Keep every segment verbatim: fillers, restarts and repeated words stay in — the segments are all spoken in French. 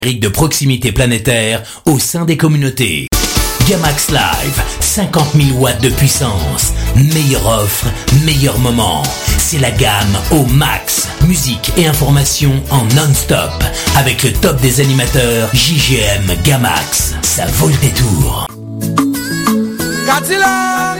de proximité planétaire au sein des communautés. Gamax Live, cinquante mille watts de puissance. Meilleure offre, meilleur moment. C'est la gamme au max. Musique et information en non-stop. Avec le top des animateurs J G M Gamax. Ça vaut le détour. Katila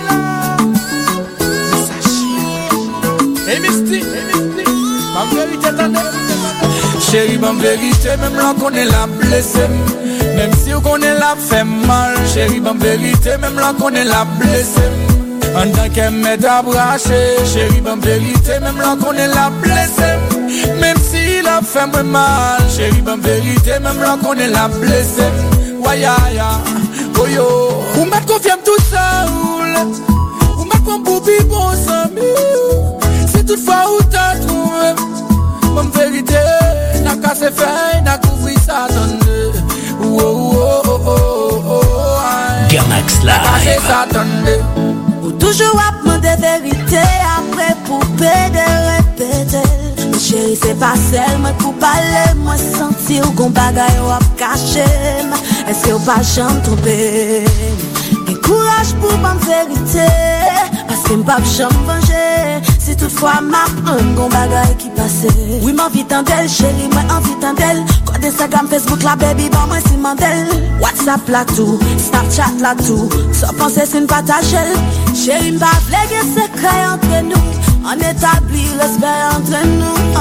Hey Misty, hey Misty Mam vérité t'en chérie, mam vérité, même là qu'on est la blessée. Même si on connaît la fait mal. Chérie, mam vérité, même là qu'on est la blessée. En tant qu'elle m'aide à bracher. Chérie, mam vérité, même là qu'on est la blessée. Même si la fait mal. Chérie, mam vérité, même là qu'on est la blessée. Waya ya, oh yo. Ou mettre qu'on vienne tout seul. Ou mettre qu'on boubi bon ami. C'est toutefois où t'as trouvé. Mam vérité, n'a qu'à se faire, n'a couvrir ça donne. Oh oh oh oh oh. Gamax Live. Ou toujours à demander vérité après poupée de répéter. Chérie, c'est pas seulement pour parler, moi sentir qu'on bagaille ou à cacher. Est-ce que pas j'en tomber? Et courage pour ma vérité, parce que m'pas j'en venger. Si toutefois m'a un bon bagaille qui passe. Oui, m'envie tant d'elle, chérie, moi envie tant d'elle. Code Instagram, Facebook, la baby, bon moi c'est mandel. WhatsApp là tout, Snapchat là tout. Sans penser c'est une partage. Chérie, m'pas v'léguer secret entre nous. On établit respect entre nous.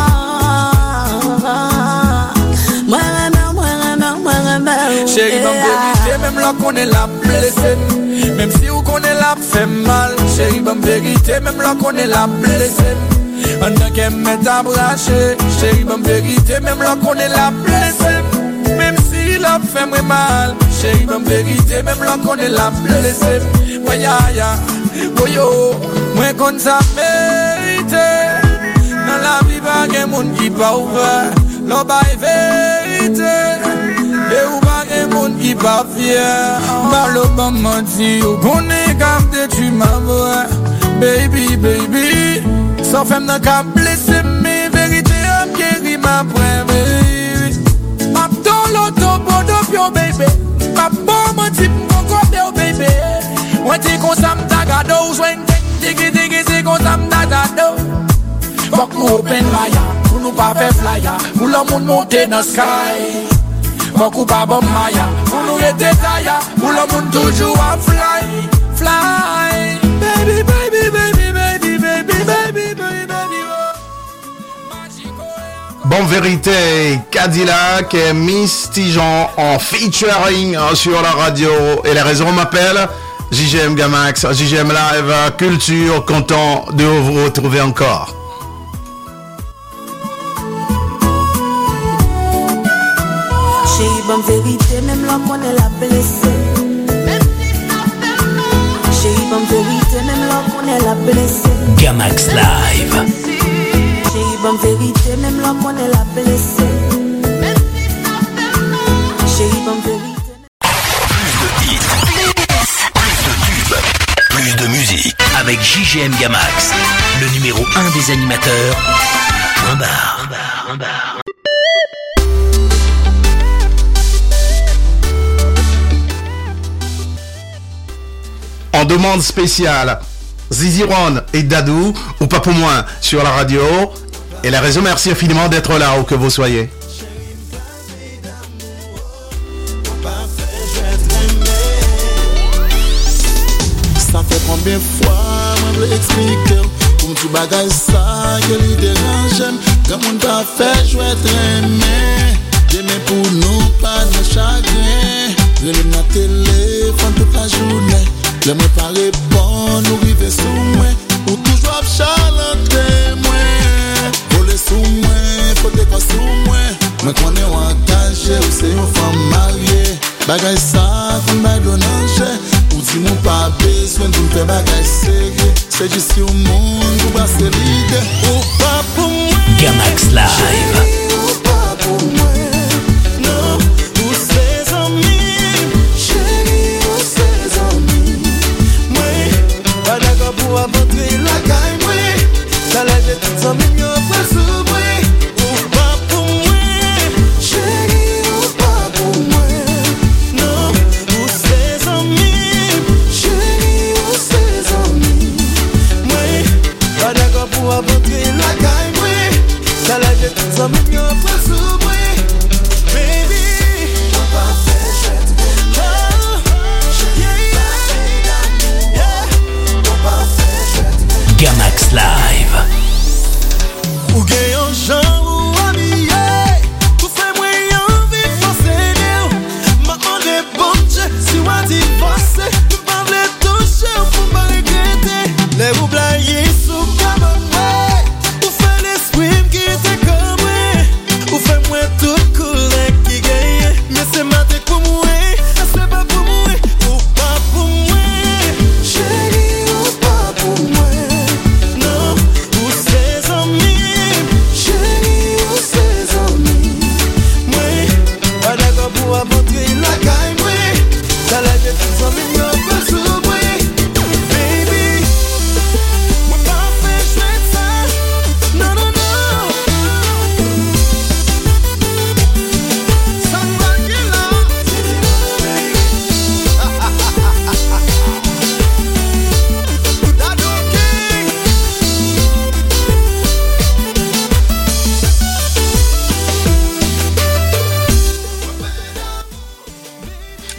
Moi, moi, moi, moi, moi, moi. Chérie, ma vérité, même là qu'on est la blessée. Même si on connaît la fait mal. Chérie, ma vérité, même là qu'on est la blessée. En tant qu'elle m'aide à bracher. Chérie, ma vérité, même là qu'on est la blessée. Même si la fait mal. Chérie, ma vérité, même là qu'on est la blessée. Ouais, ya, ya, oh yo. Moi, qu'on ça mérite. Dans la vie, pas de monde qui pas ouvert. L'on va vérité. Et ou pas de monde qui pas fier. Dans le bon menti, on est comme de tu m'envoies. Baby, baby. Sans femme n'a qu'à blesser mes vérités. Un guéri ma baby. Ma dans l'auto, bon d'opion, baby. Ma bon menti, mon corps, baby. Moi, t'es qu'on s'aime ta gado. Joigne, digi, digi, c'est qu'on s'aime ta gado. Fuck nous open fire, pour nous pas faire flyer. Pour le monde monter dans le sky. Fuck ou pas bon maya, pour nous rester taille. Pour le monde toujours à fly, fly. Baby, baby, baby, baby, baby, baby, baby, baby. Bon vérité, Cadillac et Misty Jean en featuring sur la radio. Et les raisons m'appellent J G M Gamax, J G M Live, Culture, content de vous retrouver encore. Chérie, bonne vérité, même là qu'on est la blessée. Chérie, bonne vérité, même là qu'on est la blessée. Gamax Live. Chérie, bonne vérité, même là qu'on est la blessée. Chérie, bonne vérité. Plus de hits, plus de tubes, plus de musique. Avec J G M Gamax, le numéro un des animateurs. Un bar, un bar, un bar. En demande spéciale, Zizi Ron et Dadou, ou pas pour moins, sur la radio. Et la raison, merci infiniment d'être là où que vous soyez. Ça fait combien de fois, moi je l'explique. Comme tu bagages ça, que l'idée j'aime. Comme on t'a fait jouer très bien. J'aimais pour nous, pas de chagrin. Je l'aime la téléphone toute la journée. Je me pas répondre, nous vivons sous moi. Ou toujours chalanter moi. Voler sous moi, faut des pas sous moi. Mais qu'on est engagé, ou c'est une femme mariée. Bagay ça, qu'on m'a donné ou dis-moi pas besoin de me faire bagay sérieux. C'est juste au monde, ou pas c'est l'idée. Ou pas pour moi. Gamax Live. Ou pas pour moi. Non, ou ses amis. Chérie, ou ses amis. Pas d'accord pour avancer la caille, oui. Ça l'a de toutes amis, y'a pas sous, oui. Ou pas pour moi. Chérie, ou pas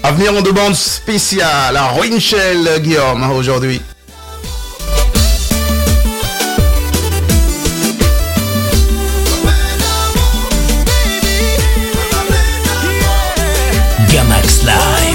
À venir en demande spéciale à Winchell Guillaume aujourd'hui. Gamax Live.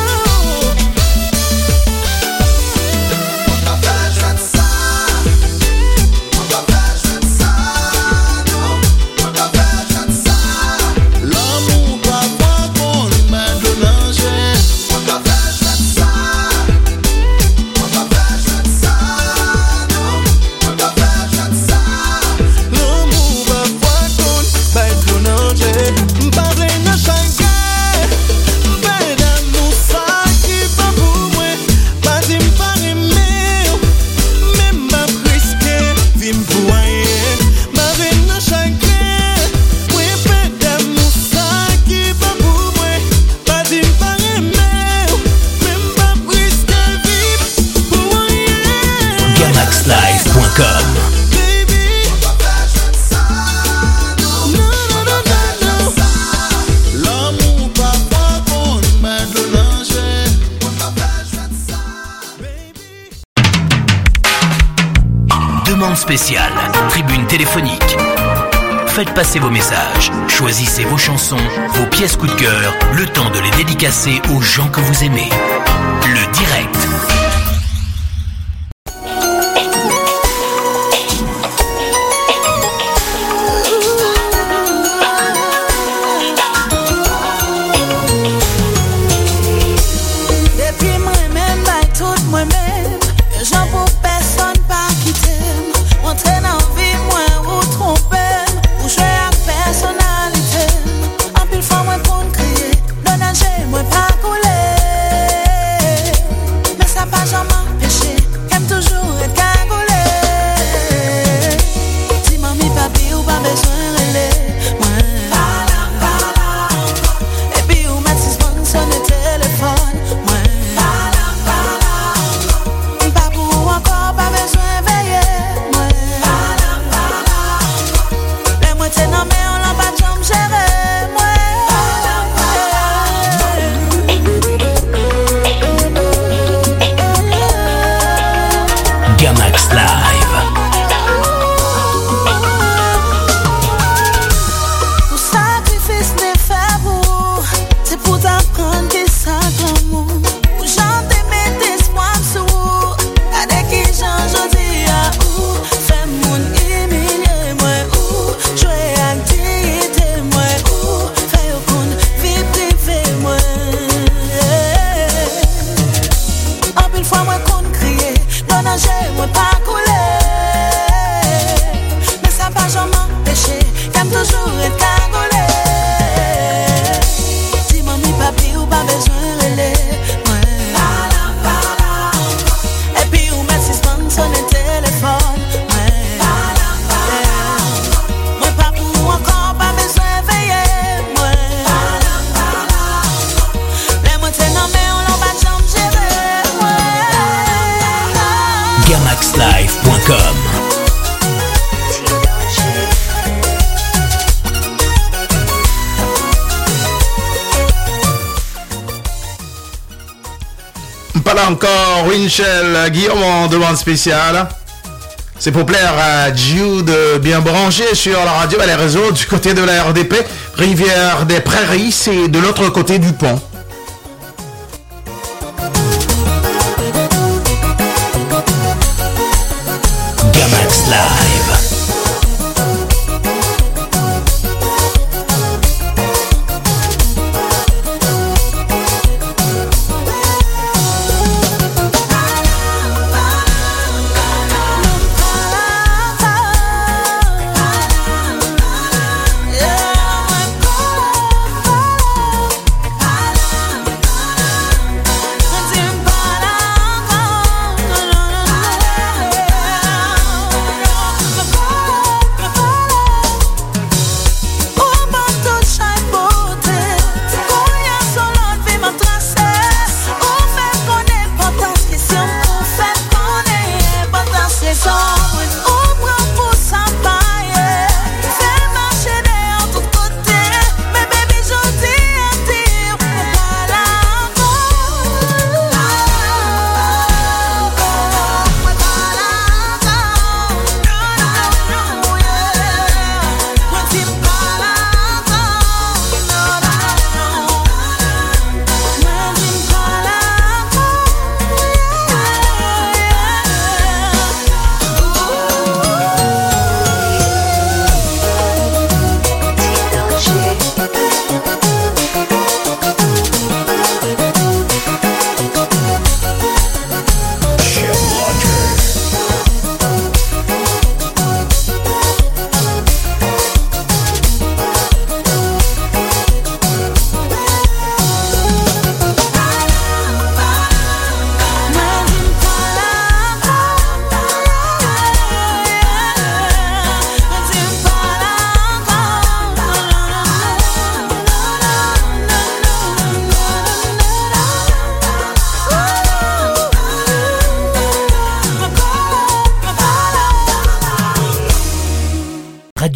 Demande spéciale, tribune téléphonique. Faites passer vos messages, choisissez vos chansons, vos pièces coup de cœur, le temps de les dédicacer aux gens que vous aimez. Le direct. Gamax Live point com. Pas là encore, Winchell Guillaume en demande spéciale. C'est pour plaire à Jude, bien branché sur la radio et les réseaux du côté de la R D P. Rivière des Prairies, c'est de l'autre côté du pont. Gamax Live.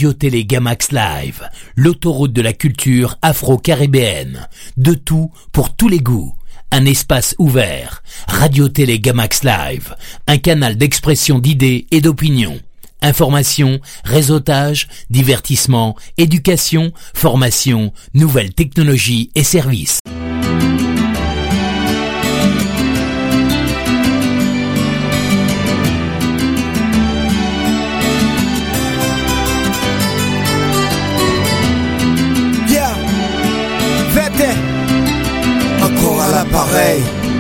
Radio-Télé Gamax Live, l'autoroute de la culture afro-caribéenne. De tout pour tous les goûts. Un espace ouvert. Radio-Télé Gamax Live, un canal d'expression d'idées et d'opinions. Information, réseautage, divertissement, éducation, formation, nouvelles technologies et services. Yeah, Vete, encore à l'appareil.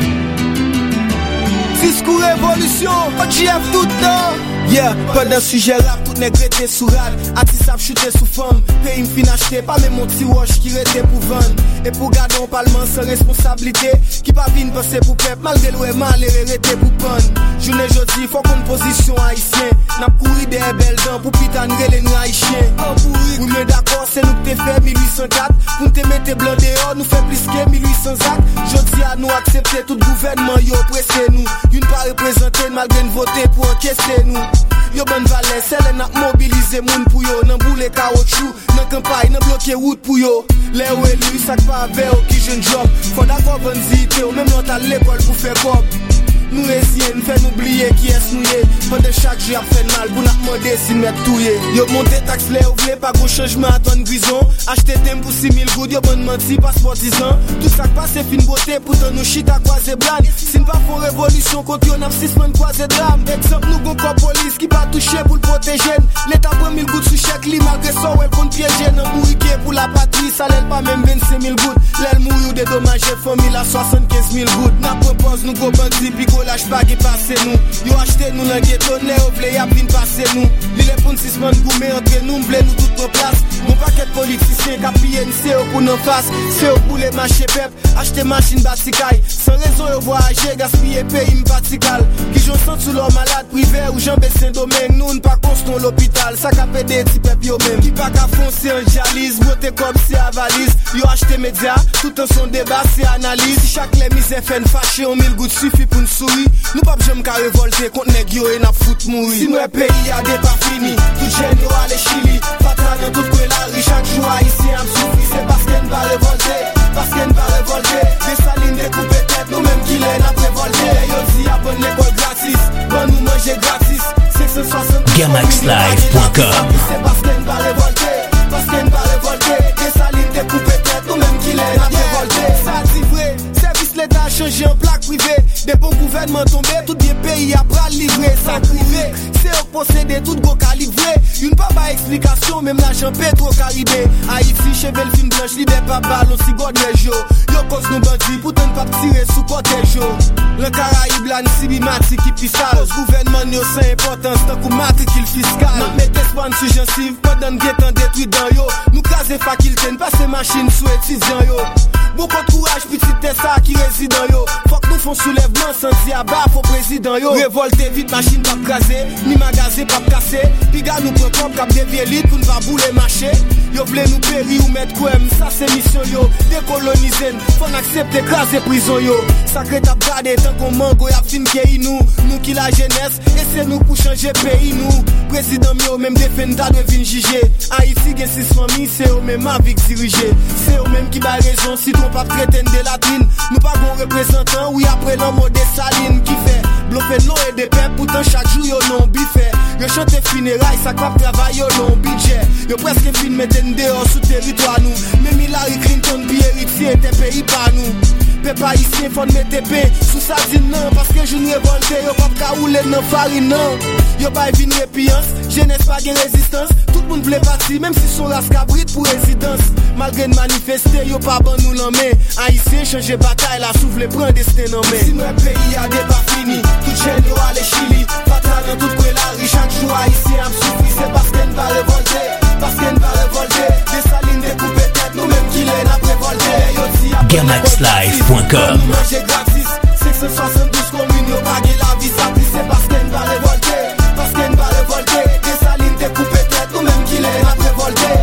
Discours révolution, pas de J F tout temps. Yeah, pendant sujet rap, tout nèg rete sous rad. Artiste ap chute sous femme, pays m'fin acheter, pas même mon petit wash qui rete pour vendre. Et pour garder un parlement sans responsabilité, qui pas vin passer pour peuple, malgré le mal et rete pour pendre. Journée jodi, faut qu'on position haïtien. N'a couru des belles dents pour pitanrer les haïtiens. Oui, mais d'accord, c'est nous que t'es fait mille huit cent quatre. Pour te mettre blanc dehors, nous fait plus que mille huit cents actes. Jodi à nous accepter tout gouvernement, yo pressé nous. Y'une pas représenté, malgré nous voter pour encaisser nous. Yo bonne valeur, celle n'a mobilisé moun pour yo. Nan boule caoutchouc, nan campagne, nan bloqué route pour yo. Les ou élu, ça pas avec ou qui jeune job. Faut d'accord bonne zité, ou même l'autre à l'école pour faire cop. Nous résiens, fait nous oublier qui est noué. Pendant chaque jour, a fait mal pour nous demander si nous sommes touillés. Yo monté taxe les ou vle, pas gros changement à ton grison. Acheter dem pour six mille gouttes, yo bonne menti, passeport dix ans. Tout ça passe fin beauté, pourtant nous chita à croiser blan. Si nous pas font révolution, contre yon a six man croiser drame. Exemple, nous gon corps police qui pas toucher pour le protéger. L'État prend mille gouttes sous chèque, li malgré ça, ouais, contre piéger. Nan mouriqué pour la patrie, ça l'aile pas même vingt-cinq mille gouttes. L'aile mouille ou dédommagé, famille à soixante-quinze mille gouttes. N'a propose nous go bandit, puis go lâche pas qui passe nous. Yo acheté nous dans ghetto, les ovle y'a vin passer nous. Li les pon six man goumé entre nous, m'blé nous tout nos place. Mon paquet politicien qui a pillé c'est au pour nos face. C'est au pour les marchés pep, acheter machine baticaille. Sans raison yo voyager, gaspiller pays m'batical. Qui j'en sens sous leur malade privé ou j'en baisse un domaine. Nous n'pas construire l'hôpital, ça qu'a fait des petits pep yo même. Qui pas qu'à foncer en dialyse, beauté comme c'est à valise. Yo acheté médias, tout en son débat c'est analyse. Si chaque les misères fait une fâché, on mille gouttes suffit pour une souris. Nous pas j'aime qu'à révolter contre nèg yo et n'a fout mourir. Si nous pays a des pas fini, tout jeune yo aller Chili. Patra dans toute la rue chaque jour ici am souffri. C'est parce qu'elle va révolter, parce qu'elle va révolter. Des salines découpées tête, nous même qui l'aide après volter. Yo si a bonne l'école gratis, bon nous manger gratis. six cent soixante Gamax Live point com. C'est parce qu'elle va révolter, parce qu'elle va révolter. Des salines découpées tête, nous même qui l'aide après volter. Ça dit vrai, service l'État a changé en plaque privée. Des bons gouvernements tombés, tout des pays à bras livrés, ça privé. C'est au posséder tout go calibré. Une pas pas explication, même l'argent pétro caribé. Haïti, chevel fin blanche, l'idée pas ballon, si god les jours. Yo cause nous bandits, pourtant pas tirer sous cortège. Le Caraïbe, la Nsibi-Mati qui pissale. Cause gouvernement, yo c'est important, tant qu'on matricule fiscal. N'a met espoir sur gencive, pas d'un guettant détruit dans yo. Nous caser faculté, passer machine sous étudiant yo. Beaucoup de courage, petit c'est ça qui réside dans yo. Faut que nous font soulèvement, senti à bas, faut président yo. Révolter vite, machine pas craser, ni magasin pas casser. Piga nous prend comme cap dévier lit pour nous pas bouler marché. Yo vle nous périr ou mettre quoi, ça c'est mission yo. Décoloniser, faut accepter craser prison yo. Sacré t'a gardé tant qu'on mango y'a fin qui nous. Nous qui la jeunesse, et c'est nous pour changer pays nous. Président yo même défendre devine juger. Haïti gen six familles, c'est eux même avec diriger. C'est eux même qui ba raison si ton pas traiter de la trine. Nous pas bon représentant, oui après l'homme des salines qui fait bluffer l'eau et des peuples, pourtant chaque jour yo non biffé. Yo chante funérailles, ça cap travail yo non budget. Yo presque fin mettre dehors sous territoire nous. Même Hillary Clinton puis héritier était pays par nous. Peuple haïtien faut mettre paix sous sa dîne non parce que je ne révolte yo pas ka rouler dans farine non. Yo pas vinn répiance, jeunesse pas gain résistance. Tout le monde voulait partir même si son race cabrit pour résidence. Malgré de manifester yo pas ban nous l'en haïtien changer bataille la souffle prend destin en main. Si notre pays a des pas fini, tout jeune yo aller Chili. Patra dans toute la rue chaque jour haïtien am souffri. C'est parce qu'elle va révolter, parce qu'elle va révolter. Des salines découpées tête, nous même qui l'aide après volter. Yo si a Gamax Live point com. manger gratis, six cent soixante-douze communes yo bagé la vie ça plus. C'est parce qu'elle va révolter, parce qu'elle va révolter. Des salines découpées tête, nous même qui l'aide après volter.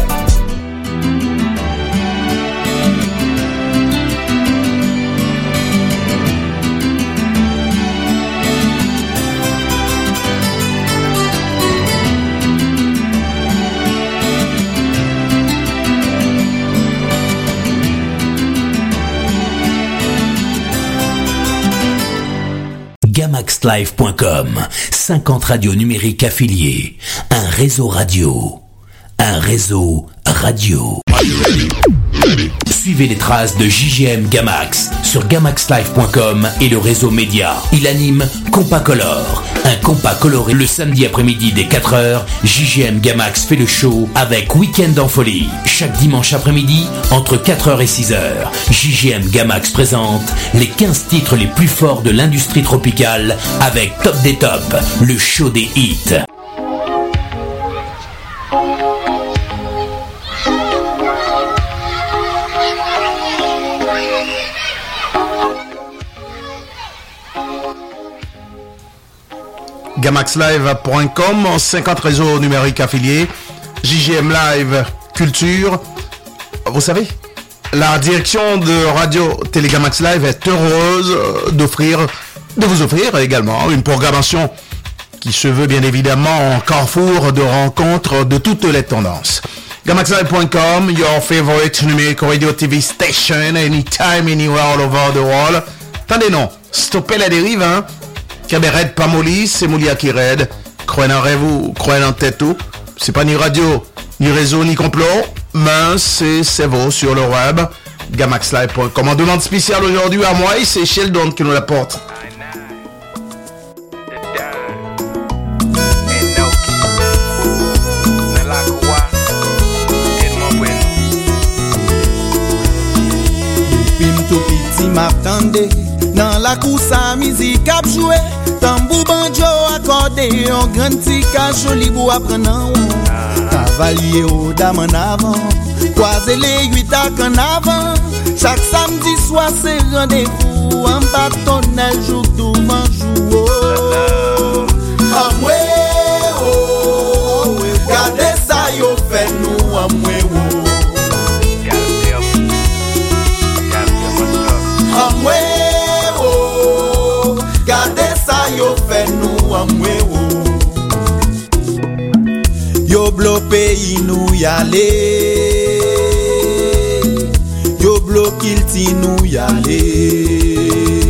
gamaxlive point com, cinquante radios numériques affiliées, un réseau radio, un réseau radio. Suivez les traces de J G M Gamax sur gamaxlive point com et le réseau média. Il anime Compas Color, un compas coloré le samedi après-midi dès quatre heures. J G M Gamax fait le show avec Week-end en folie. Chaque dimanche après-midi, entre quatre heures et six heures, J G M Gamax présente les quinze titres les plus forts de l'industrie tropicale avec Top des Tops, le show des hits. gamaxlive point com, cinquante réseaux numériques affiliés, J G M Live Culture. Vous savez, la direction de Radio Télé Gamax Live est heureuse d'offrir, de vous offrir également une programmation qui se veut bien évidemment un carrefour de rencontres de toutes les tendances. gamaxlive point com, your favorite numeric radio T V station, anytime, anywhere, all over the world. Attendez non, stoppez la dérive, hein. Cabaret pas molly, c'est Moulia qui raide. Croyez en rêve ou croyez en tête tout. C'est pas ni radio, ni réseau, ni complot. Mais c'est c'est vous sur le web. gamaxlive point com. En demande spéciale aujourd'hui à moi, c'est Sheldon qui nous l'apporte. M'attendait dans la course à musique à jouer tambour banjo accordéon grand tika joli pour apprendre cavalier au dame en avant croiser les huit à en avant chaque samedi soir c'est rendez-vous en bâtonnel jour tout manjou amwe oh regardez ça yo fait nous amwe amwe oh gade sa yo fait nous amwe oh yo blo pays nous y aller yo blo kilti nous y aller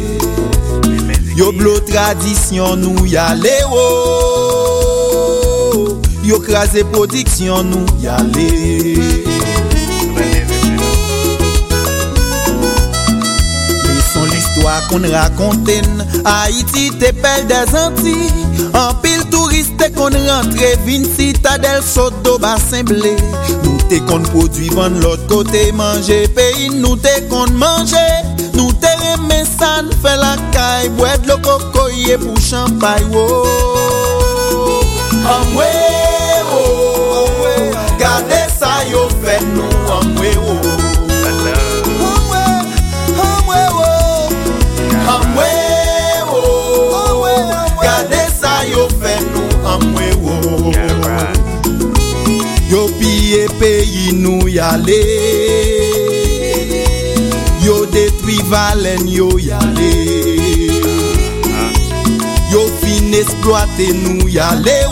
yo blo tradition nous y aller oh yo crasé production nous y aller. L'histoire qu'on raconte, Haïti t'es belle des Antilles. En pile touriste qu'on rentre, vin citadelle, saute d'eau, bassin blé. Nous t'es qu'on produit, vendre l'autre côté, manger, pays, nous t'es qu'on manger. Nous t'es remis ça, fait la caille, boire de l'eau cocoyer pour champagne. Oh, amwe, oh, gardez ça, yo fait nous, amwe, oh. Amwe oh, gade sa yo fait nous amwe oh. Yo pillé pays nous y aller. Yo détruit Valen yo y aller. Yo fin exploiter nous y aller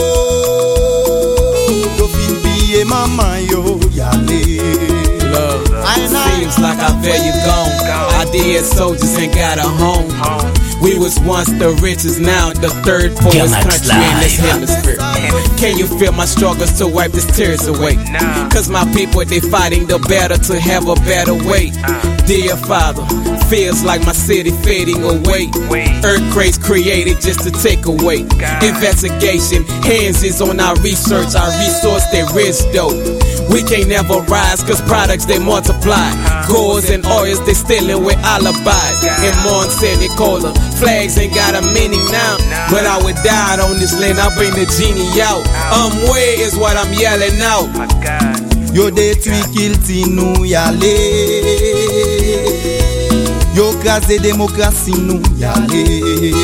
oh. Yo fin piller maman yo y aller. Love seems like I there you gone. Ideas soldiers ain't got a home. We was once the richest, now the third poorest country in this hemisphere. Can you feel my struggles to wipe these tears away? Cause my people, they fighting the better to have a better way. Dear Father, feels like my city fading away. Earthquakes created just to take away. Investigation, hands is on our research, our resource, they rich though. We can't never rise cause products they multiply. Golds and oils they stealing with alibis. In Monsanto Cola, flags ain't got a meaning now. But I would die on this land, I'll bring the genie out. Um way is what I'm yelling out. Yo détruit kilti nous y aller. Yo crasé démocratie nous y aller.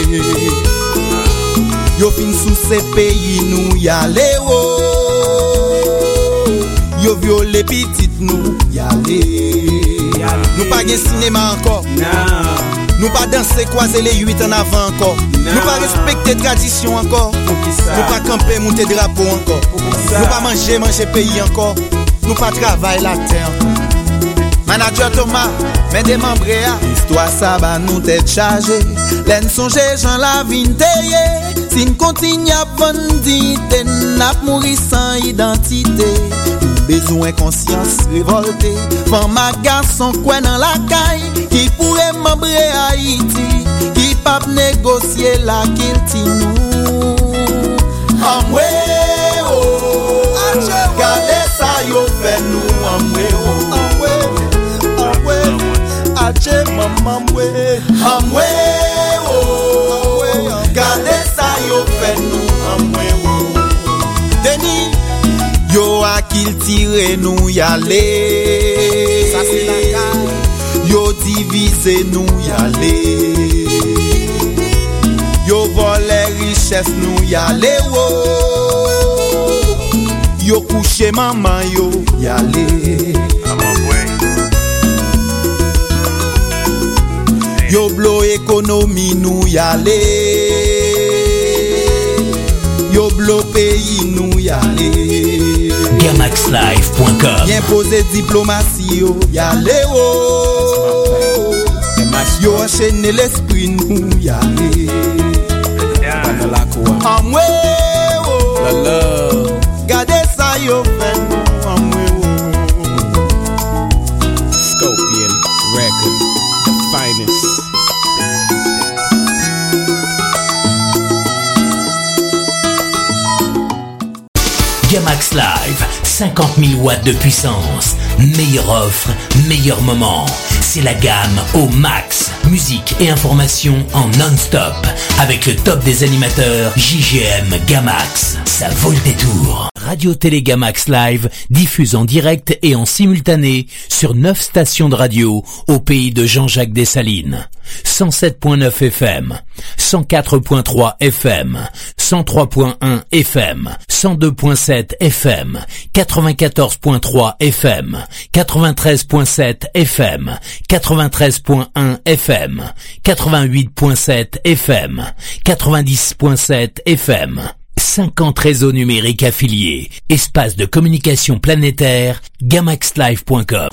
Yo fin sous ces pays nous y aller oh. Yo violé petite nous y aller. Nous pas gen cinéma encore. Nous pas danser croiser les huit en avant encore. Nous pas respecter tradition encore. Nous pas camper monter drapeau encore. Nous pas manger manger pays encore. Nous pas travailler la terre. Man Manager Thomas, mais des membres histoire ça va nous tête chargée. L'en songe Jean la vinteye. Si nous continuons à vendre, nous mourir sans identité. Besoin conscience révoltée. Femme ma garçon quoi dans la caille qui pourrait membrer Haïti, qui pas négocier la qu'il ti nous. Amwe oh, gardez ça yo fait nous amwe oh, amwe, amwe, ache maman amwe, amwe oh, gardez ça yo fait nous amwe oh. Denis yo a qu'il tire nous y aller. Ça c'est la caille. Yo divise nous y aller. Yo vole richesse nous y aller oh. Yo couche maman yo y aller. Yo blo économie nous y aller. Yo blo pays nous y aller. Gamax Live point com. Bien posé diplomatie yo y aller oh. Yo enchaîner l'esprit nous y aller. Amwe oh, la love. Gardez ça yo fait nous amwe oh. Scorpion record, the finest. Gamax Live, cinquante mille watts de puissance. Meilleure offre, meilleur moment. C'est la gamme au max. Musique et information en non-stop. Avec le top des animateurs J G M Gamax. Ça vaut le détour. Radio Télé Gamax Live diffuse en direct et en simultané sur neuf stations de radio au pays de Jean-Jacques Dessalines. cent sept point neuf F M, cent quatre point trois F M, cent trois point un F M, cent deux point sept F M, quatre-vingt-quatorze point trois F M, quatre-vingt-treize point sept F M, quatre-vingt-treize point un F M, quatre-vingt-huit point sept F M, quatre-vingt-dix point sept F M, cinquante réseaux numériques affiliés, espace de communication planétaire, gamax live point com.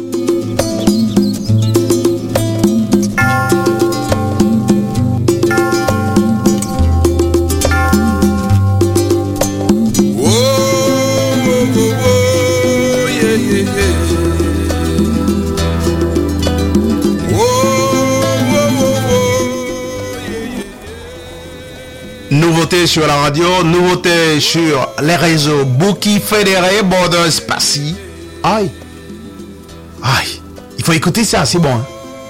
Nouveauté sur la radio, nouveauté sur les réseaux Bouki Fédéré, Border Spacy. Aïe, aïe, il faut écouter ça, c'est bon. Hein?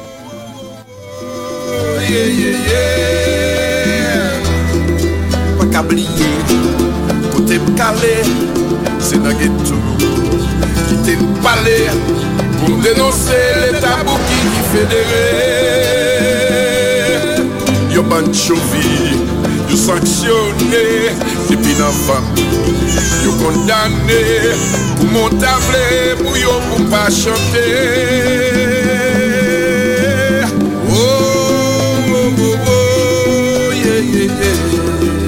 Yeah, yeah, yeah. Pas qu'ablier, côté m'calé, c'est dans ghetto. Quitter m'parler, pour me dénoncer l'état Bouki qui fédéré. Yo ban chauvi. Yo sanctionné, depuis l'enfant. Yo condamné, pour mon tablé, pour yo pour pas chanter. Oh, oh, oh, oh, yeah, yeah, yeah.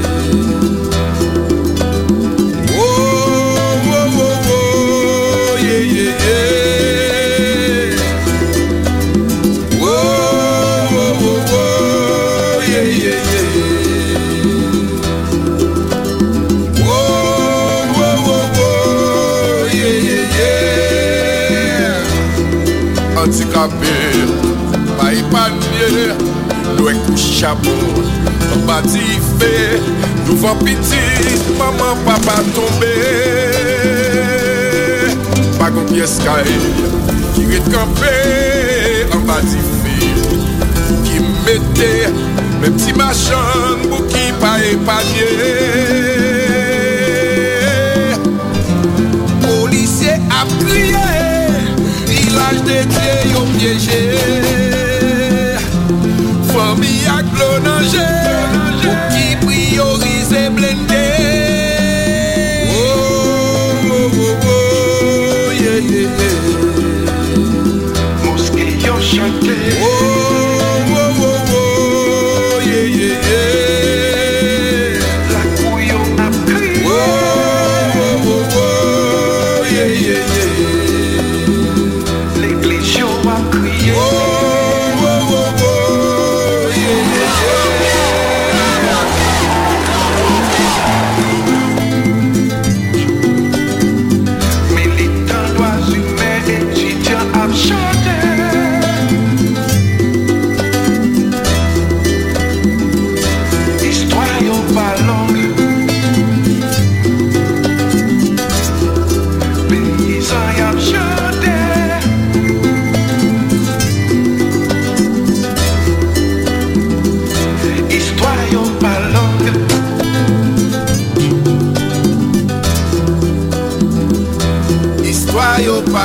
Oh, oh, oh, oh, yeah, yeah, yeah. Oh, oh, oh, oh, yeah, yeah, yeah. Handicapé, pas épargné, loin couche chapeau, on va differ, nous vend petit, maman, papa tombé, pas qu'on pièce caille, qui est campé, on va differ, qui mettait, mes petits machins, pour qui pas épargné. Policier a crié. Village de Dieu yon piégé. Famille a clonangé. Pour qui priorise blindé. Oh, oh, oh, oh, yeah, yeah, yeah. Mosquée yon chanté. Oh, oh, oh, oh, yeah, yeah, yeah. La couillon a crié. Oh, oh, oh, oh, yeah, yeah, yeah.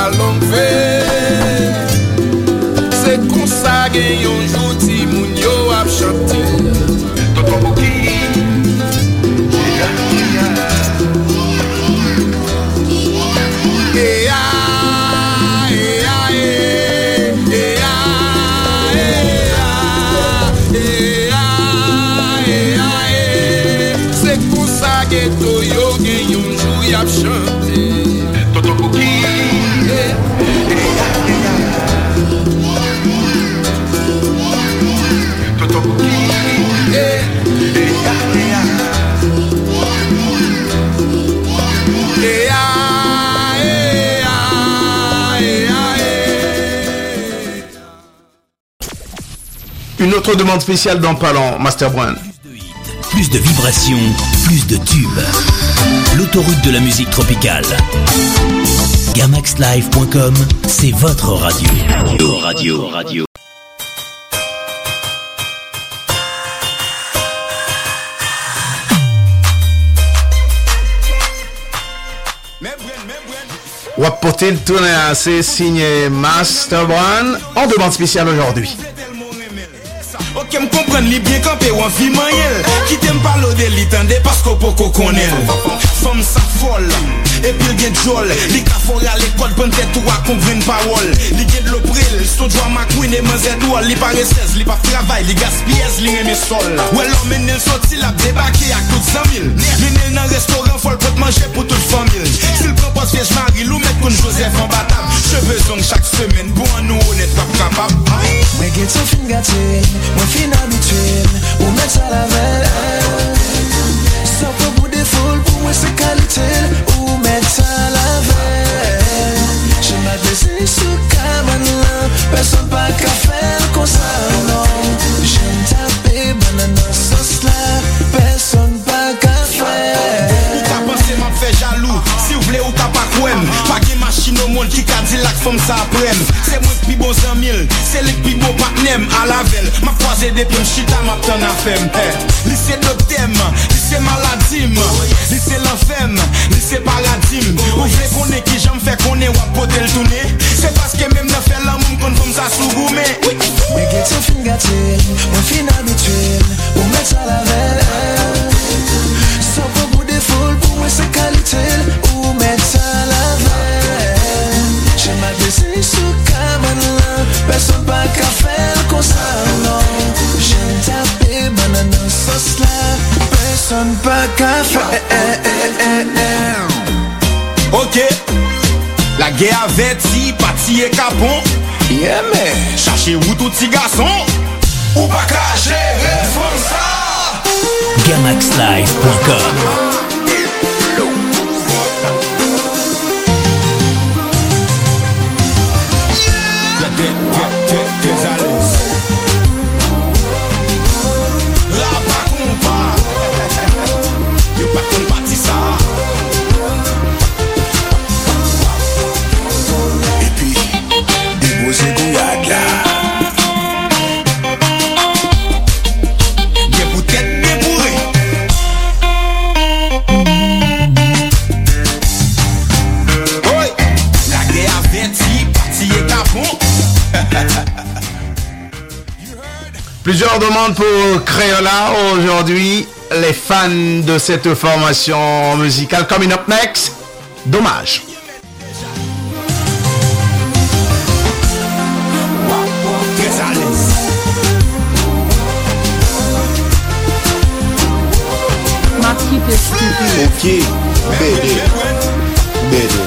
la longue veille. C'est comme ça que yon jour ti moun yo ap chante. Tonton Bouki. To yo gen yon jou yap chante. Tonton Bouki. Tonton Bouki. Une autre demande spéciale dans Palan, Master Brand. Plus de vibrations, plus de tubes. L'autoroute de la musique tropicale. Gamax Live point com, c'est votre radio. Radio, radio, radio. Wap porter le tourner assez signé Master Brand en demande spéciale aujourd'hui. Ok, m kompren li bien campé ou en vie manuel. Qui t'aime parler de li tande parce qu'on peut connaît. Femme sa folle, et puis il gen jol. Li ka fora à l'école, bonne tête ou à comprendre parole. Li gen de l'opril, son joie ma queen et man zedoual. Li paresses, li pa travail, li gaspillez, li reme sol. Ou alors menel sorti la débarqué à tout cent mille. Menel nan restaurant folle pour te manger pour toute famille. S'il prend pas fiège Marie, lou met kon Joseph en batable. Cheveux zong chaque semaine, bon à nous honnête pas capable. Mais get so fin gâté, moi fin habitué, ou mettre ça la veille. Sans pas bout de foule, pour moi c'est qualité, ou mettre ça la veille. Je m'adresse sous cabane là, personne pas qu'à faire comme ça, non. J'aime taper banana sauce là, personne pas qu'à faire. Ou t'as pensé m'a fait jaloux, si vous voulez ou t'as pas quoi. Pas de machine au monde qui a dit la femme ça après. C'est moi qui bon cent mille, c'est le plus beau partenaire à la veille. M'a croisé des plumes chita m'a t'en a fait. Lycée d'octème, lycée maladie, lycée l'enfème, lycée paradigme. Ou voulez qu'on est qui j'aime faire qu'on est ou à poter le tourner. C'est parce que même n'a fait l'amour qu'on comme ça sous gourmet. Mais get so fin gâté, moi fin habitué, ou mettre ça la veille. Sans pas bout de foule, pour moi c'est qualité, ou mettre ça la veille. Je m'adresse sous cabane là, personne pas qu'à faire comme ça, non. J'aime taper banana sauce là, personne pas qu'à faire. Ok, la guerre avait dit, parti et capon. Yeah mais, cherchez où tout petit garçon, ou pas qu'à gérer comme ça. Gamax Live point com. Plusieurs demandes pour Crayola aujourd'hui. Les fans de cette formation musicale. Coming up next, Dommage. Ok, B D. B D.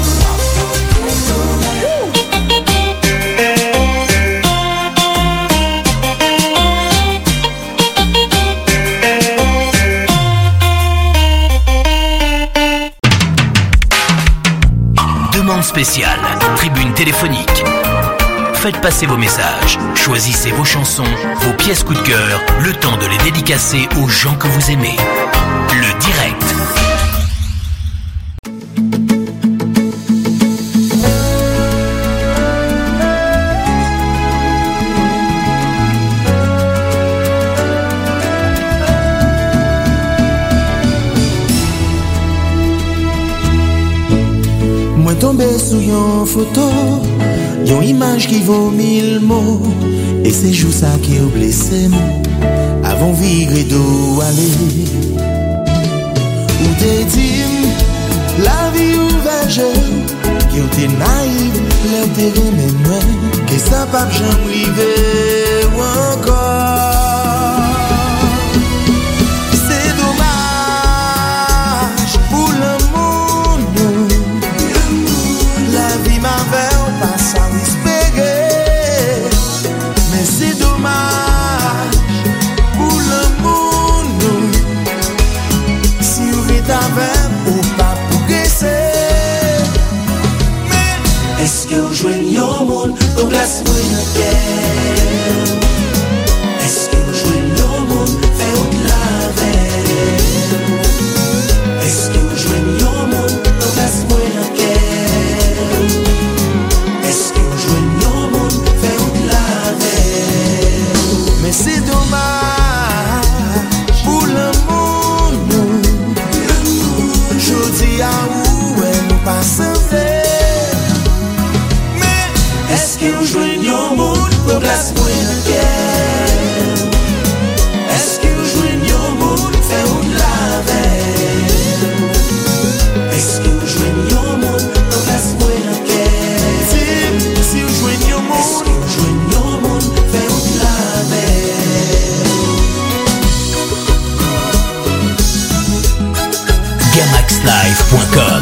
Demande spéciale, tribune téléphonique. Faites passer vos messages, choisissez vos chansons, vos pièces coup de cœur, le temps de les dédicacer aux gens que vous aimez. Le direct. Moi tombé sous yon photo, yon image qui vaut mille mots. Et c'est juste ça qui est blessé avant vivre d'où aller. Ou te dit la vie ouverte, qui ou te naïve, l'intérêt même moi, que ça pas jamais privé ou encore. C'est dommage pour le monde, la vie m'avait pas ça espérer, mais c'est dommage pour le monde, si vous êtes avec ou pas progresser. Est-ce que vous jouez au monde pour glace moi dans guerre? Est-ce que vous jouez au monde fait au la veille? Est-ce que vous jouez au monde pour glace moi dans guerre? Est-ce que vous jouez au monde fait au la veille? Mais c'est dommage pour le monde, je dis à où elle passe fait. Est-ce que vous jouez au monde pour glace moi dans guerre? Est-ce que vous jouez au monde fait ou de la veille? Est-ce que vous jouez au monde pour glace moi dans guerre? Si, si vous jouez au monde, est-ce que vous jouez au monde fait ou de la veille? Gamax Live point com.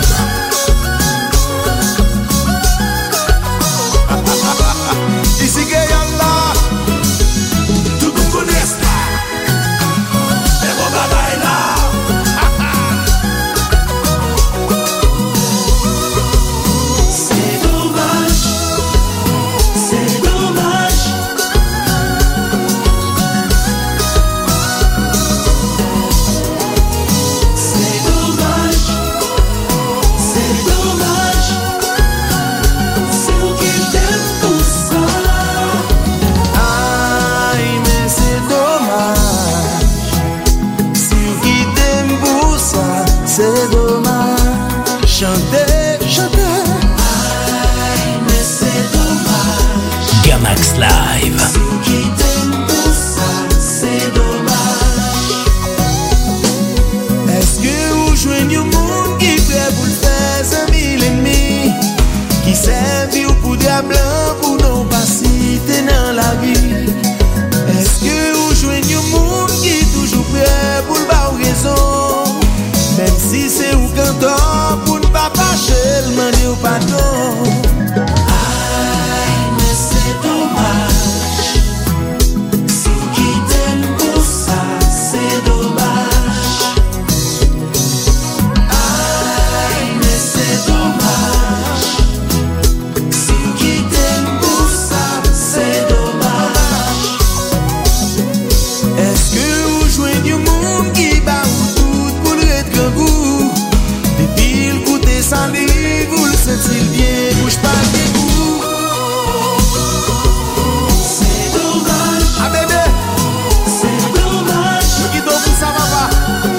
Ici Gayala, tout le monde connaît ça. Et bon baba est là. C'est dommage, c'est dommage. C'est dommage, c'est dommage. C'est vous qui t'aime pour ça. aïe mais c'est dommage. Si vous quittez pour ça, c'est dommage. Chantez, chantez. Aïe, mais c'est dommage. Gamax Live. Si vous qui t'aime pour ça, c'est dommage. Est-ce que vous jouez au monde qui fait pour le faire un mille ennemis, qui servent pour diable pour non pas citer dans la vie? Est-ce que vous jouez au monde qui toujours prêt pour le bas raison, même si c'est ou canton pour ne pas fâcher le demander au pardon? Aïe, mais c'est dommage. Si vous qui t'aime pour ça, c'est dommage. Aïe, mais c'est dommage. Si vous qui t'aime pour ça, c'est dommage. Est-ce que vous jouez au monde qui bat tout pour le être goût? Depuis le côté salé, vous le sentez bien, bouge pas des goûts. C'est dommage, Ah bébé, c'est dommage. je quitte pour ça, papa.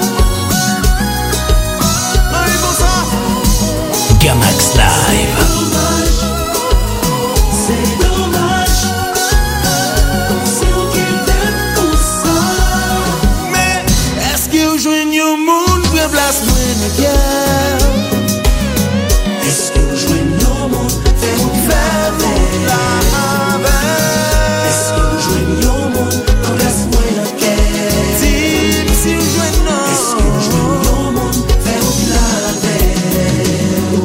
Non, il faut ça. Gamax Live. Dommage, c'est dommage. C'est vous qui t'aime pour ça. Mais est-ce que vous jouez au monde pour place moi dans guerre? Est-ce que vous jouez au monde fait vous Fais pour la veille. Est-ce que vous jouez au monde pour glace moi dans guerre? Dis-moi si vous jouez non. Est-ce que vous jouez au monde fait vous la veille?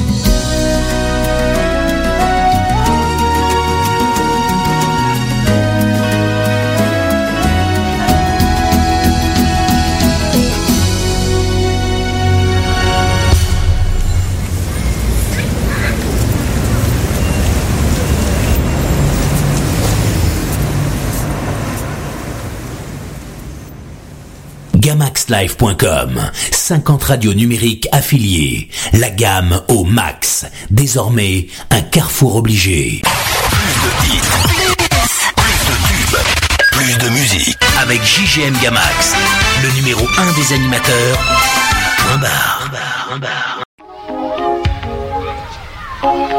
Gamax Live point com. cinquante radios numériques affiliées. La gamme au max. Désormais, un carrefour obligé. Plus de hits, plus de tubes, plus de musique. Avec J G M Gamax, le numéro un des animateurs. Point barre. Point barre.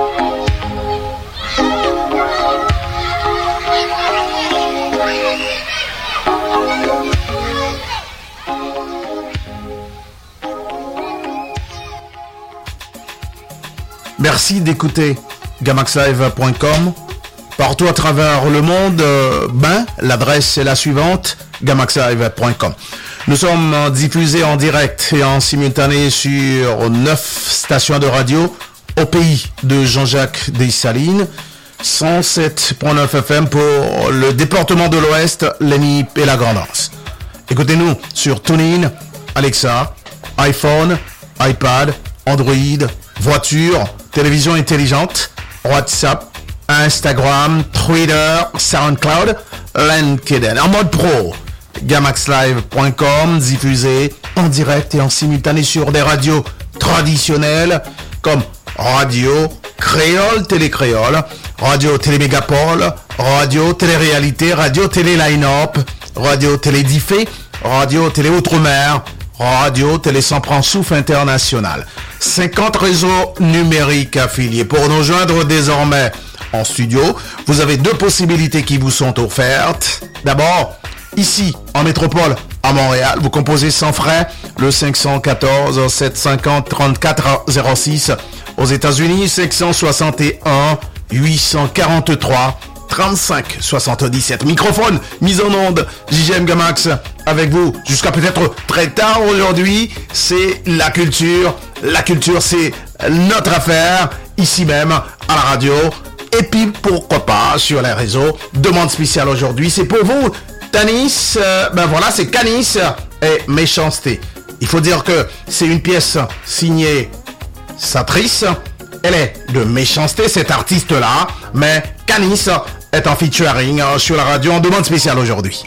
Merci d'écouter gamax live point com. Partout à travers le monde, euh, ben, l'adresse est la suivante, gamax live point com. Nous sommes diffusés en direct et en simultané sur neuf stations de radio au pays de Jean-Jacques Dessalines, cent sept virgule neuf F M pour le département de l'Ouest, l'E N I P et la Grand'Anse. Écoutez-nous sur TuneIn, Alexa, iPhone, iPad, Android, voiture, télévision intelligente, WhatsApp, Instagram, Twitter, SoundCloud, LinkedIn. En mode pro, gamax live point com, diffusé en direct et en simultané sur des radios traditionnelles comme Radio Créole, Télé Créole, Radio Télé Mégapole, Radio Télé Réalité, Radio Télé Line-Up, Radio Télé Diffé, Radio Télé Outre-mer, Radio Télé Saint-Prend Souffle International. cinquante réseaux numériques affiliés. Pour nous joindre désormais en studio, vous avez deux possibilités qui vous sont offertes. D'abord, ici, en métropole, à Montréal, vous composez sans frais le cinq un quatre, sept cinq zéro, trente-quatre zéro six. Aux États-Unis, cinq un un, huit quatre trois, trente-cinq soixante-dix-sept. Microphone, mise en onde, J G M Gamax avec vous jusqu'à peut-être très tard aujourd'hui. C'est la culture. La culture, c'est notre affaire, ici même, à la radio. Et puis, pourquoi pas, sur les réseaux. Demande spéciale aujourd'hui, c'est pour vous. Tanis, euh, ben voilà, c'est Canis et Méchanceté. Il faut dire que c'est une pièce signée Satrice. Elle est de Méchanceté, cette artiste-là, mais Canis est en featuring sur la radio en demande spéciale aujourd'hui.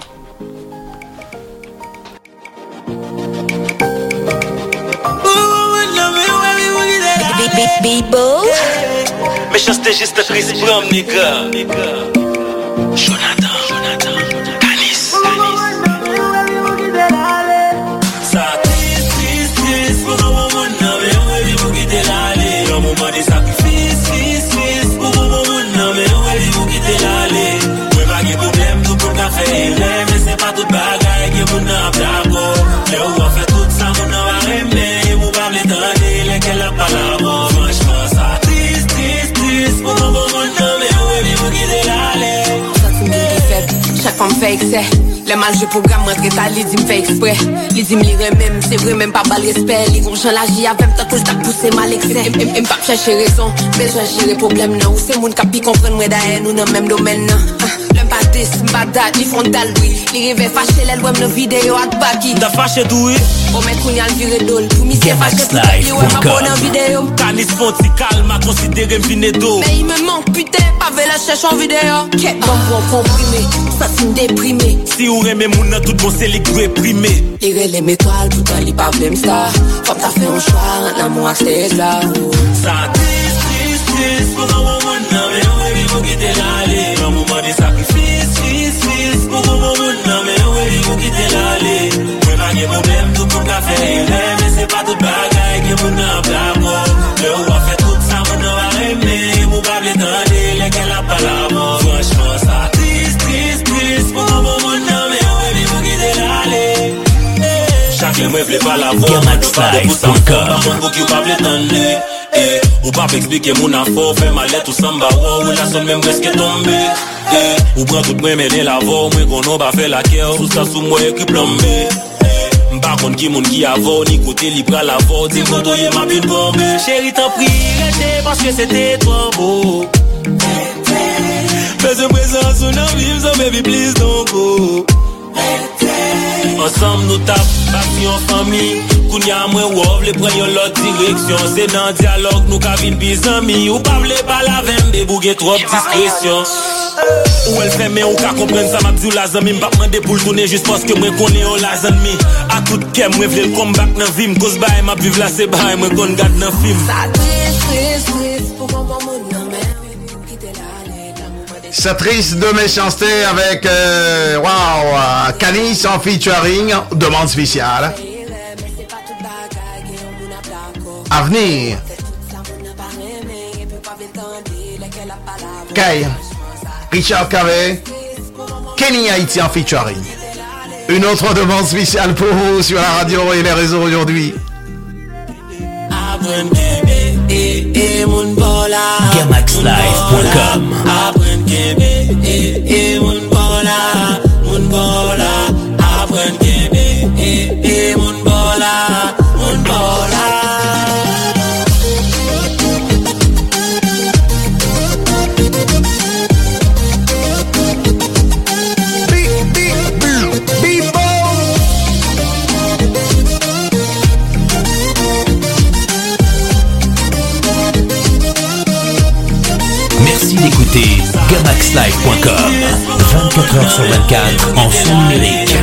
Méchanceté, juste à Chris Brown, nigga. Jonathan, Jonathan, Canis, Satrice, triste, triste, pour un moment, non, mais on va dire vous quitter l'allée. Un moment de sacrifice, triste, triste, pour un moment, non, mais on va dire vous quitter l'allée. Moi, pas de problème, tout pour faire erreur, mais c'est pas tout bagaille que mon âme d'accord. Mais on va faire tout ça, mon âme va aimer, vous parlez d'année, lesquelles a pas la mort. Franchement, ça triste, triste, triste, pour un moment, non, mais on va dire vous quitter l'allée. Chaque fois me fait excès. Les mal je programme rentre ta li dit me fait exprès. Li dit me lire même, c'est vrai même pas bal respect. Li gon j'en la j'y a même tant que t'as poussé mal excès. M pas chercher raison, besoin gérer problème non. Ou c'est moun capi comprendre moi d'ailleurs nous dans même domaine non. L'homme pas dis, pas date, ni frontal oui. Li rêve fâché les loin nos vidéos à baki. T'as fâché tout oui. On met qu'on y a le viré d'ol. Pour mi c'est fâché pour lui ouais ma bonne vidéo. Canis font si calme à considérer me vine d'eau. Mais il me manque putain, pas ver la cherche en vidéo. Qu'est bon bon comprimé, ça c'est déprimé. Si ou remè moun nan tout bon c'est les réprimé. Il relève mes toiles, tout un li pas blême star. Comme t'as fait un choix, un amour à stage là. Ça triste, triste, triste, pour un moment, non, mais on va vivre quitter l'allée. Un moment de sacrifice, fils, fils, pour un moment, non, mais on va vivre quitter l'allée. Moi, pas de problème, tout pour qu'a fait erreur, mais c'est pas tout bagaille que mon âme d'accord. Mais on va faire tout ça, mon âme va aimer, mon pas les demander, lesquels a pas la mort. Franchement, ça triste, triste, triste, pour un moment, non, mais on va vivre quitter l'allée. Chacun me vle pas la voix, gamax live point com. Eh, ou pas expliquer mon affaire, fait ma lettre ou samba, ou la sonne même presque tombé. Eh, ou prend tout moi mener la voix, moi qu'on va faire la guerre, tout ça sous moi qui plombé. Eh, m'pas contre qui moun qui avou, ni côté libre à la voix, dis koto yé ma pile bombé. Chérie t'en prie, restez parce que c'était trop beau. Fais un présent sur nos vies, so baby please don't go. Ensemble nous tape, parti en famille. Kounya moi ouv, les prenons l'autre direction. C'est dans dialogue nous kavin bis amis. Ou pas vle pas la vem, des bougues trop discrétion. Ou elle fait mais ou ka comprendre ça m'a dit la zami. M'pas demander pour le tourner juste parce que moi connais on la zami. A tout de kem, moi vle le comeback nan vie. M'cause bae m'a vivre là c'est bae, moi kon garde nan film. Satrice de Méchanceté avec euh, wow, Canis en featuring, demande spéciale. À venir. Kay, Richard Cavé, Kenny Haïti en featuring. Une autre demande spéciale pour vous sur la radio et les réseaux aujourd'hui. Eh, eh, eh. e moun bola. Gamax Live point com. Apren kebe, e e moun bola, moun bola. Apren kebe, e e moun bola, moun bola. Merci d'écouter Gamax Live point com. vingt-quatre heures sur vingt-quatre en son numérique.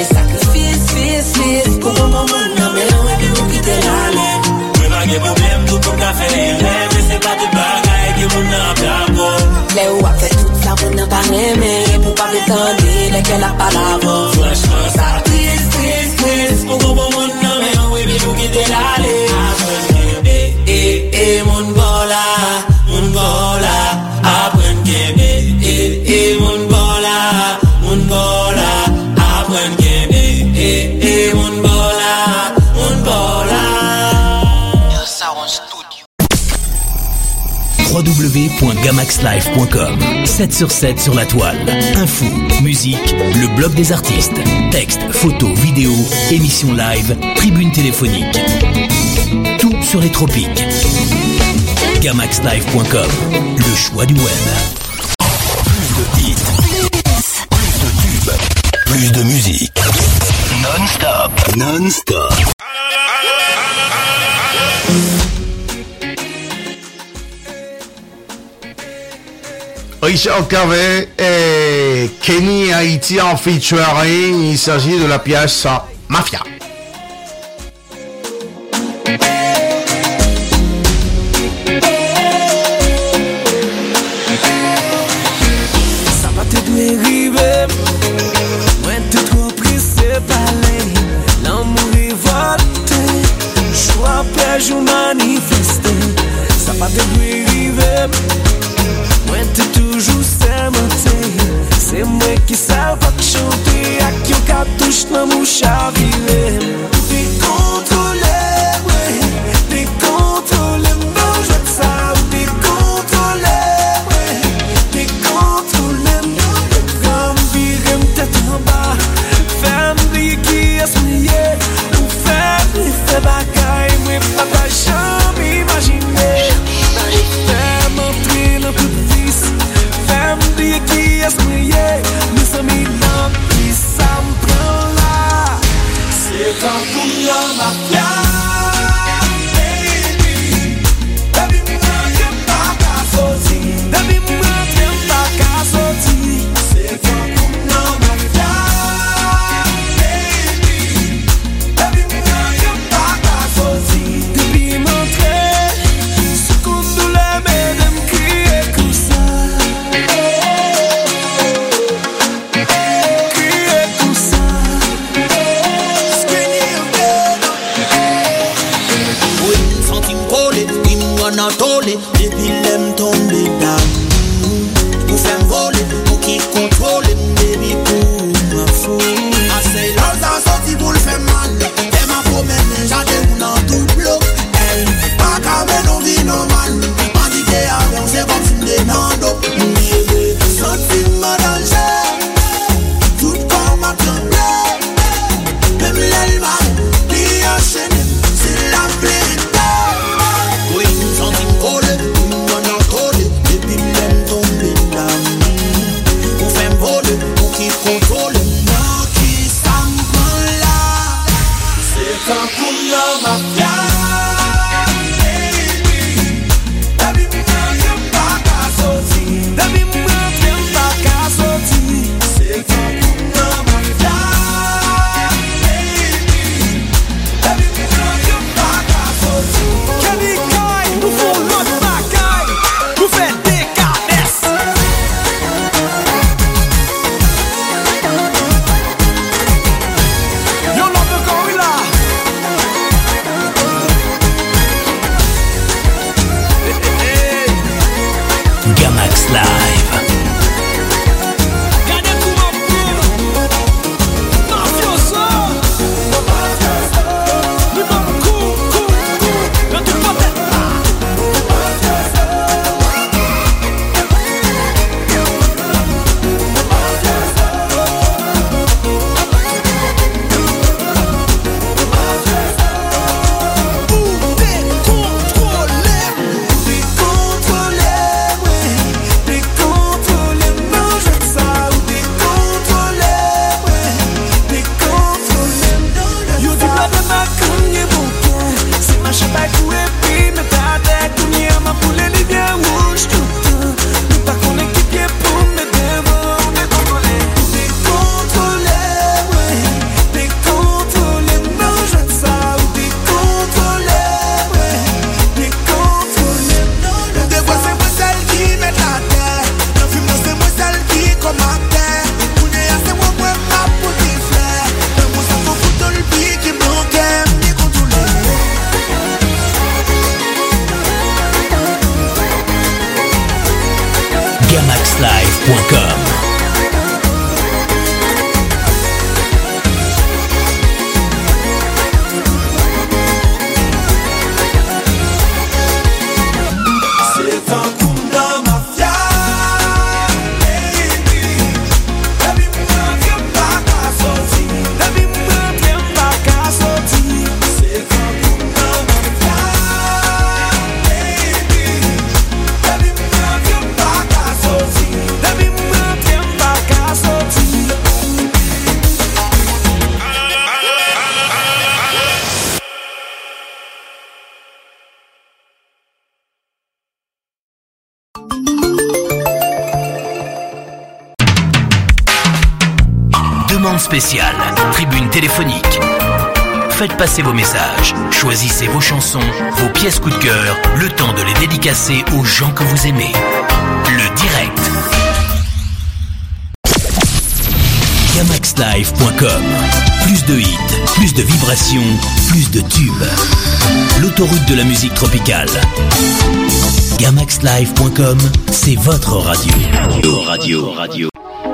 Lè ou ap fè tout sa pou nan pa remè, pou pa prétende lè ke la palavo. Franchement sa triste, triste, triste, pou kon bon moun nan men ou e bi pou kite l'ale. Apren kebe, e e moun bola, moun bola. Apren kebe, e e moun bola, moun bola. Apren kebe, e e moun bola, moun bola. w w w point gamax live point com. sept sur sept sur la toile. Info, musique, le blog des artistes. Texte, photos, vidéos, émissions live, tribune téléphonique. Tout sur les tropiques. gamax live point com. Le choix du web. Plus de hits, plus de tubes, plus de musique. Non-stop, non-stop. Richard Carver et Kenny Haiti en featuring. Il s'agit de la pièce Mafia. Ça va te dériver. Moi t'es trop pressé parler. L'amour révolté. Jour après jour manifesté. Ça va te dériver. Moi t'es toujours sermenté. C'est moi qui savent chanter. A qui on cartouche dans mon chaviré. Décontrôlé, ouais. Décontrôlé, non je te sens. Décontrôlé, ouais. Décontrôlé, non je te sens. Virer m'tête en bas. Femme qui est mouillé. Nous faire, nous fait bagaille. Moi pas pas jamais imaginer. Faire m'entrer dans toute vis. Femme qui est mouillé. Nous sommes dans qui ça me prend là. C'est quand pour la mafia. Baby, baby, moi j'aime pas qu'à sortir. Baby, moi j'aime pas qu'à sortir. C'est quand pour la mafia. Baby, baby, moi j'aime pas qu'à sortir. Depuis m'entrer, ce qu'on nous l'a met de me crier comme ça. Crier comme ça. Oui, senti m'coller, oui m'gonna toller. Depuis l'aime tomber d'amour. Pour faire voler, pour qui contrôle, baby pour ma foule. Assez l'autre sorti pour le faire mal. Et ma promène, j'attends mon en tout bloc. Elle, pas qu'à me non vie normale. Pas dit qu'elle a c'est comme si m'dé nan do. M'yé, senti m'danger. Tout corps m'a tremblé. Même l'elman, l'y enchaîné. C'est la vérité. Oui, senti m'coller, m'gonna coller. Depuis l'aime tomber d'amour. Pour faire voler, pour qui contrôle. Non, qui ça m'prend là. C'est quand pour la mafia. Baby, baby, moi j'aime pas qu'à sortir. Baby, moi j'aime pas qu'à sortir. C'est quand pour la mafia. Baby, baby, moi j'aime pas qu'à sortir. Kenny Kai, nous font l'autre bagaille. Nous fait des caresses. point com. Demande spéciale, tribune téléphonique. Faites passer vos messages, choisissez vos chansons, vos pièces coup de cœur, le temps de les dédicacer aux gens que vous aimez. Le direct. Gamax Live point com. Plus de hits, plus de vibrations, plus de tubes. L'autoroute de la musique tropicale. Gamax Live point com, c'est votre radio. Radio, radio, radio.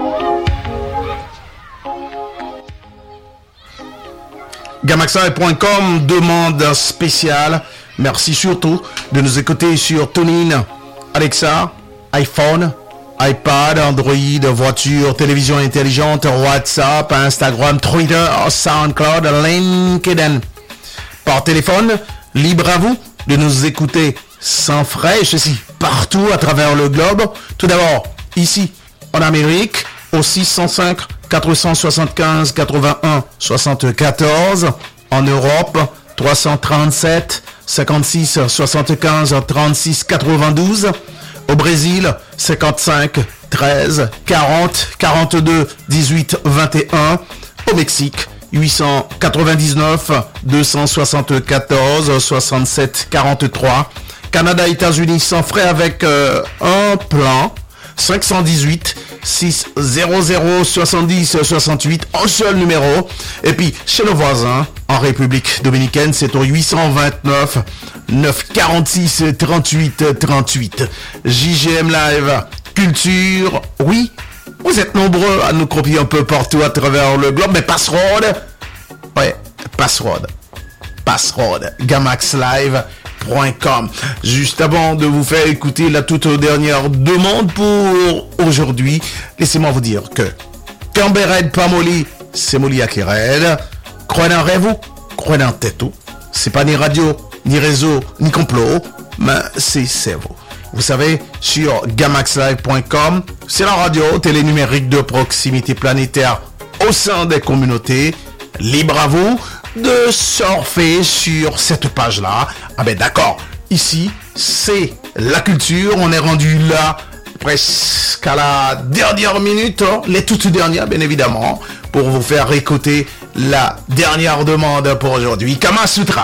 Gamax Live point com, demande spéciale. Merci surtout de nous écouter sur TuneIn, Alexa, iPhone, iPad, Android, voiture, télévision intelligente, WhatsApp, Instagram, Twitter, SoundCloud, LinkedIn. Par téléphone, libre à vous de nous écouter sans frais, et ceci partout à travers le globe. Tout d'abord, ici, en Amérique, au six cent cinq, quatre cent soixante-quinze, quatre-vingt-un, soixante-quatorze. En Europe, trois cent trente-sept, cinquante-six, soixante-quinze, trente-six, quatre-vingt-douze. Au Brésil, cinquante-cinq, treize, quarante, quarante-deux, dix-huit, vingt et un. Au Mexique, huit cent quatre-vingt-dix-neuf, deux cent soixante-quatorze, soixante-sept, quarante-trois. Canada, États-Unis, sans frais avec euh, un plan. cinq cent dix-huit, six cents, soixante-dix, soixante-huit, un seul numéro. Et puis, chez nos voisins, en République Dominicaine, c'est au huit cent vingt-neuf, neuf cent quarante-six, trente-huit, trente-huit. J G M Live, culture, oui, vous êtes nombreux à nous copier un peu partout à travers le globe, mais Passroad, ouais, Passroad, Passroad, Gamax Live point com. Juste avant de vous faire écouter la toute dernière demande pour aujourd'hui, laissez-moi vous dire que quand Béred pas molly, c'est molly à qui raide. Croyez en rêve, croyez en tête. C'est pas ni radio, ni réseau, ni complot, mais c'est cerveau. Vous savez, sur Gamax Live point com, c'est la radio télé numérique de proximité planétaire au sein des communautés. Libre à vous de surfer sur cette page-là. Ah ben d'accord, ici, c'est la culture. On est rendu là presque à la dernière minute, hein, les toutes dernières, bien évidemment, pour vous faire écouter la dernière demande pour aujourd'hui. Kama Sutra.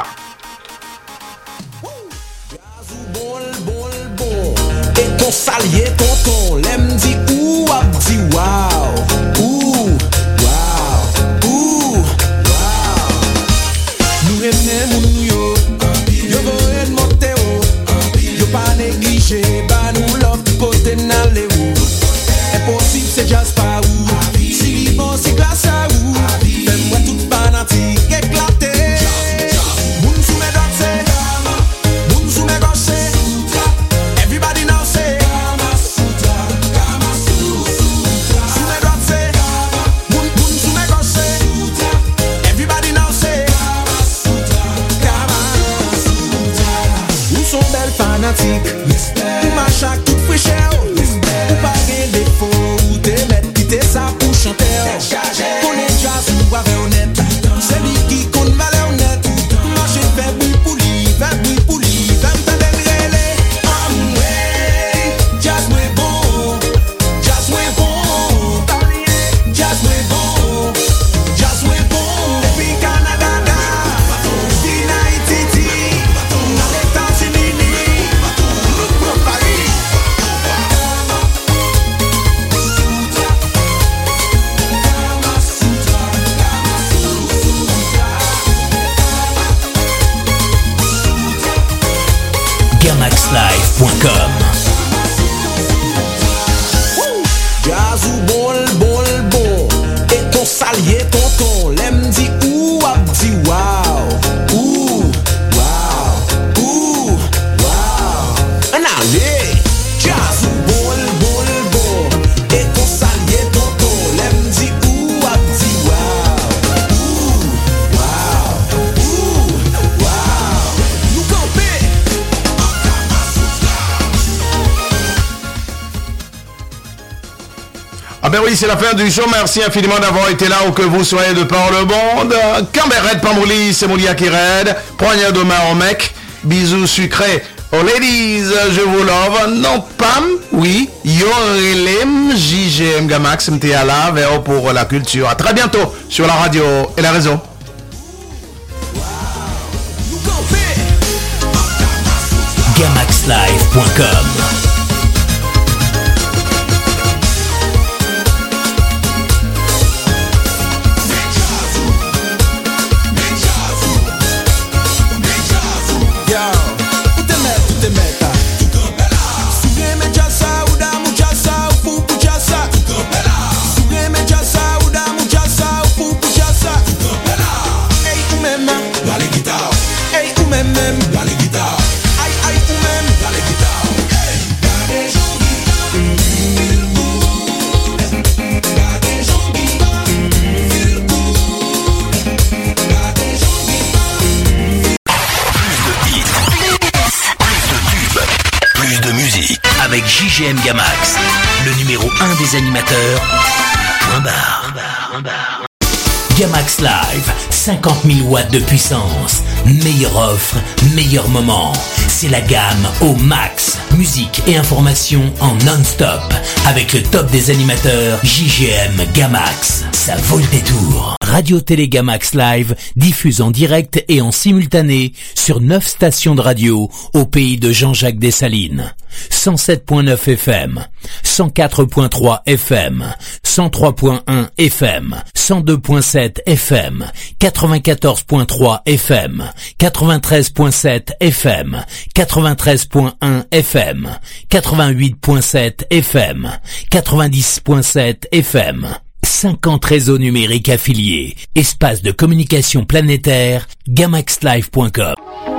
Et ton salier, tonton, l'aime dit ou abdi wow. Ouh, wow, ouh, wow. Nous aimons mon yo, yo voye monter haut, yo pas négligé, bah nous love côté n'allez où. Impossible c'est just pas où, si bon c'est grâce à où, fais-moi toute fanatique éclatée. Moun sous mes danser, moun sous mes gosses. Everybody now say Kama Sutra, Kama Sutra. Sous mes droites say salye tonton, lem di ou ap di wow. Ou, wow, ou, wow. An ale, jazz ou bol, bol, bol. E kon salye tonton, lem di ou ap di wow. Ou, wow, ou, wow. Nou kampe. Ah ben oui, c'est la fin du show. Merci infiniment d'avoir été là où que vous soyez de par le monde. Camberet, Pamouli, c'est Moulia qui raide. Poignard de main au mec. Bisous sucrés. Oh ladies, je vous love. Non, Pam, oui. Yo relem, J G M Gamax, M T A là, Véro pour la culture. À très bientôt sur la radio et la réseau. Gamax Live point com. Avec J G M Gamax, le numéro un des animateurs. Point barre. Gamax Live, cinquante mille watts de puissance. Meilleure offre, meilleur moment. C'est la gamme au max. Musique et information en non-stop. Avec le top des animateurs, J G M Gamax. Ça vaut le détour. Radio Télé Gamax Live diffuse en direct et en simultané sur neuf stations de radio au pays de Jean-Jacques Dessalines. cent sept point neuf F M, cent quatre point trois F M, cent trois point un F M, cent deux point sept F M, quatre-vingt-quatorze point trois F M, quatre-vingt-treize point sept F M, quatre-vingt-treize point un F M, quatre-vingt-huit point sept F M, quatre-vingt-dix point sept F M, cinquante réseaux numériques affiliés, espace de communication planétaire, gamax live point com.